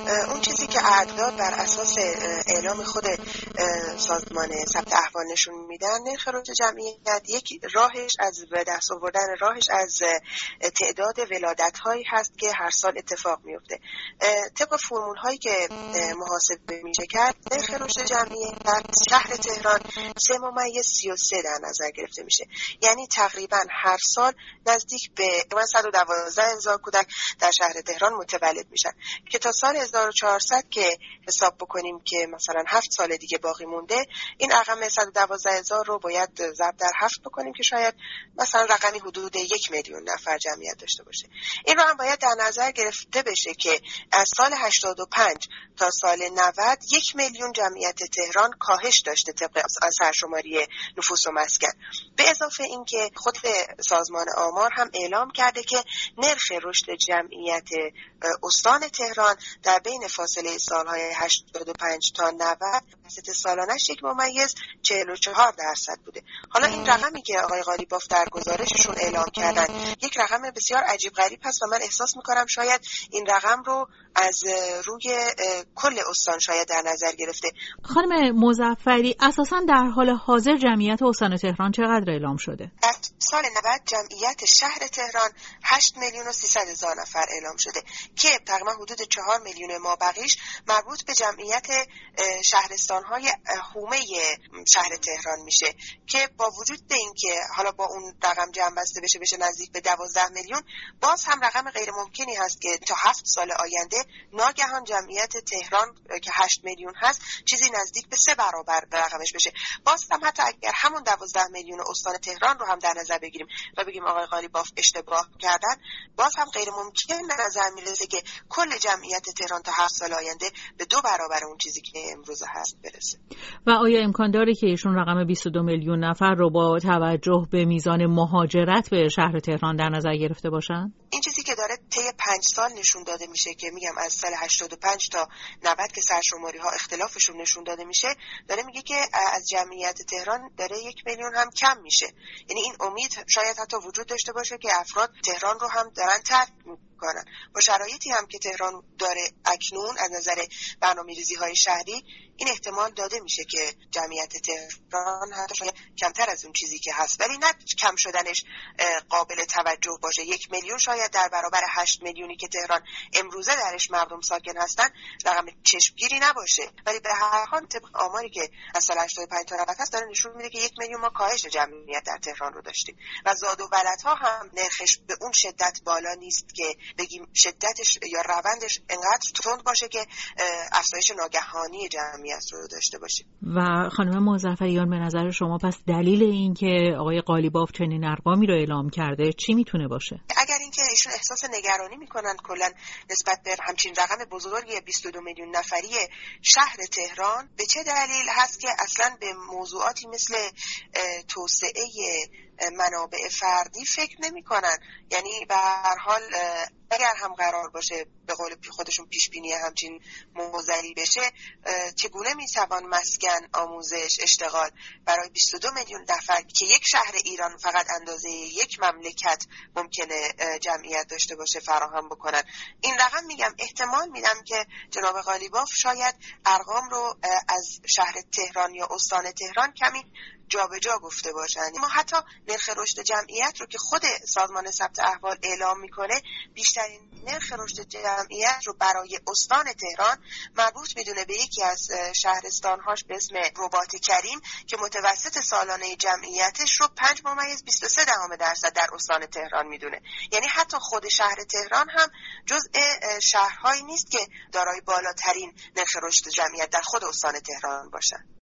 اون چیزی که اعداد بر اساس اعلام خود سازمان ثبت احوال نشون میدن، نرخ رشد جمعیت یک راهش از به دست آوردن راهش از تعداد ولادت هایی هست که هر سال اتفاق میفته. طبق فرمول هایی که محاسبه میشه کرد، نرخ رشد جمعیت در شهر تهران 3.33 در نظر گرفته میشه. یعنی تقریبا هر سال نزدیک به 112,000 کودک در شهر تهران متولد میشن که تا سال 1400 که حساب بکنیم که مثلا 7 سال دیگه باقی مونده، این رقم 112,000 رو باید ضرب در 7 بکنیم که شاید مثلا رقمی حدود 1 میلیون نفر جمعیت داشته باشه. این رو هم باید در نظر گرفته بشه که از سال 85 تا سال 90 1 میلیون جمعیت تهران کاهش داشته طبق سرشماری نفوس و مسکن. به اضافه اینکه خود سازمان آمار هم اعلام کرده که نرخ رشد جمعیت استان تهران در بین فاصله سالهای 85 تا 90 وسط سالانش 1.44% بوده. حالا این رقمی که آقای قالیباف در گزارششون اعلام کردن یک رقم بسیار عجیب غریب هست و من احساس میکنم شاید این رقم رو از روی کل استان شاید در نظر گرفته. خانم مظفری، اساساً در حال حاضر جمعیت استان تهران چقدر اعلام شده؟ در سال 90 جمعیت شهر تهران 8,300,000 نفر اعلام شده که تقریبا حدود 4 میلیون مابقیش مربوط به جمعیت شهرستان‌های حومه شهر تهران میشه که با وجود به این که حالا با اون رقم جمع بسته بشه نزدیک به 12 میلیون، باز هم رقم غیر ممکنی هست که تا 7 سال آینده ناگهان جمعیت تهران که 8 میلیون هست چیزی نزدیک به 3 برابر رقمش بشه. باز هم حتی اگر همون 12 میلیون استان تهران رو هم در نظر بگیریم و بگیم آقای قالیباف اشتباه کردن، باز هم غیر ممکن به نظر میرسه که کل جمعیت تهران تا 7 سال آینده به 2 برابر اون چیزی که امروز هست برسه. و آیا امکان داره که ایشون رقم 22 میلیون نفر رو با توجه به میزان مهاجرت به شهر تهران در نظر گرفته باشن؟ این چیزی که داره طی 5 سال نشون داده میشه که میگم از سال 85 تا 90 که سرشماری ها اختلافشون نشون داده میشه، داره میگه که از جمعیت تهران داره 1 میلیون هم کم میشه. یعنی این امید شاید حتی وجود داشته باشه که افراد تهران رو هم دارن ترک میکنن. با شرایطی هم که تهران داره اکنون از نظر برنامه‌ریزی‌های شهری، این احتمال داده میشه که جمعیت تهران حتی شاید کمتر از اون چیزی که هست، ولی نه کم شدنش قابل توجه باشه. 1 میلیون شاید در برابر 8 میلیونی که تهران امروزه درش مردم ساکن هستن رقم چشمگیری نباشه، ولی به هر حال طبق آماری که از سال 85 تا 90 هست داره نشون میده که 1 میلیون ما کاهش جمعیت در تهران رو داشتیم و زاد و ولدها هم نرخش به اون شدت بالا نیست که بگیم شدتش یا روندش انقدر تند باشه که افزایش ناگهانی جمعیت رو داشته باشه. و خانم مظفریان، به نظر شما پس دلیل این که آقای قالیباف چنین ارقامی رو اعلام کرده چی میتونه باشه؟ اگر اینکه ایشون احساس نگرانی میکنن کلا نسبت به همچین رقم بزرگی 22 میلیون نفری شهر تهران، به چه دلیل هست که اصلا به موضوعاتی مثل توسعه منابع فردی فکر نمی‌کنن؟ یعنی به هر حال اگر هم قرار باشه به قول خودشون پیش بینی همچین موزلی بشه، چگونه میتوان مسکن، آموزش، اشتغال برای 22 میلیون نفر که یک شهر ایران فقط اندازه یک مملکت ممکنه جمعیت داشته باشه فراهم بکنن؟ این رقم میگم احتمال میدم که جناب قالیباف شاید ارقام رو از شهر تهران یا استان تهران کمی جابجا گفته باشند. ما حتی نرخ رشد جمعیت رو که خود سازمان ثبت احوال اعلام میکنه، بیشترین نرخ رشد جمعیت رو برای استان تهران مربوط میدونه به یکی از شهرستانهاش به اسم رباط کریم که متوسط سالانه جمعیتش رو 5.23% در استان تهران میدونه. یعنی حتی خود شهر تهران هم جزء شهرهایی نیست که دارای بالاترین نرخ رشد جمعیت در خود استان تهران باشن.